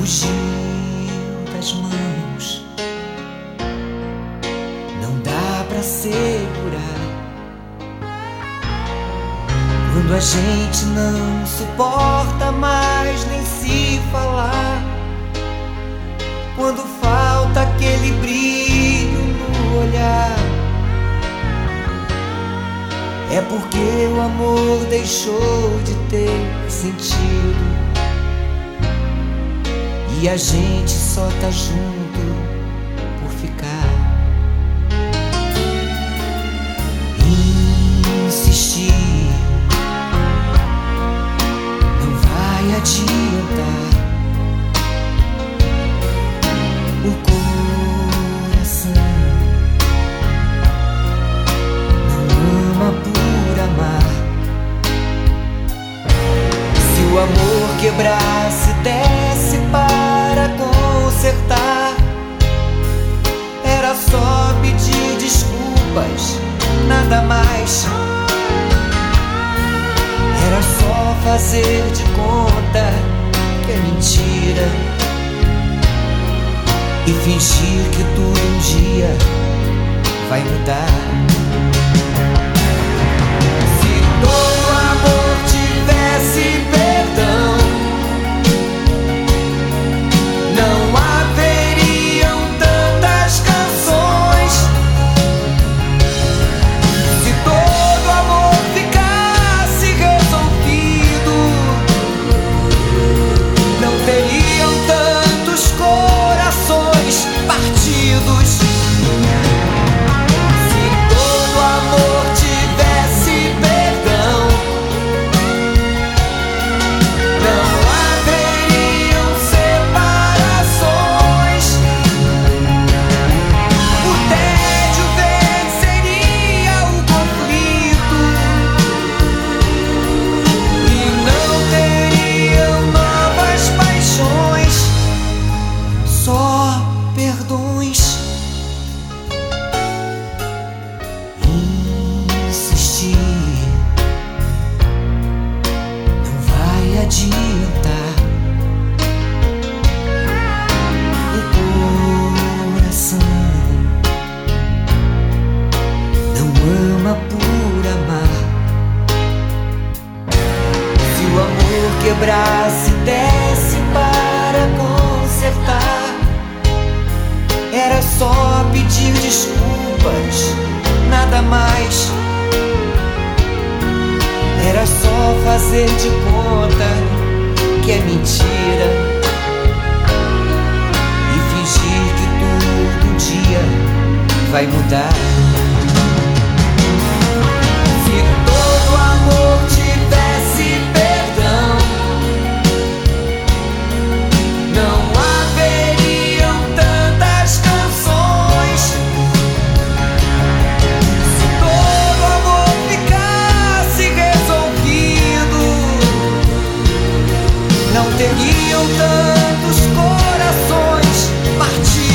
fugiu das mãos, não dá pra segurar. Quando a gente não suporta mais nem se falar, quando falta aquele brilho no olhar, é porque o amor deixou de ter sentido e a gente só tá junto por ficar. Insistir não vai adiantar. O coração não ama por amar. Se o amor quebrasse, desse para consertar, era só pedir desculpas, nada mais. Era só fazer de conta que é mentira e fingir que tudo um dia vai mudar. Se todo amor tivesse perdão, não haveriam tantas canções. Se todo amor ficasse resolvido, não teriam tantos corações partidos. Se todo amor tivesse perdão, não haveriam separações. O tédio venceria o conflito e não teriam novas paixões, só perdões. Insistir não vai adiantar. O coração não ama por amar. Se o amor quebrasse, desse para consertar, era só pedir desculpas, nada mais. Era só fazer de conta que é mentira e fingir que todo dia vai mudar. Se todo amor tivesse perdão, não haveriam tantas canções. Se todo amor ficasse resolvido, não teriam tantos corações partidos.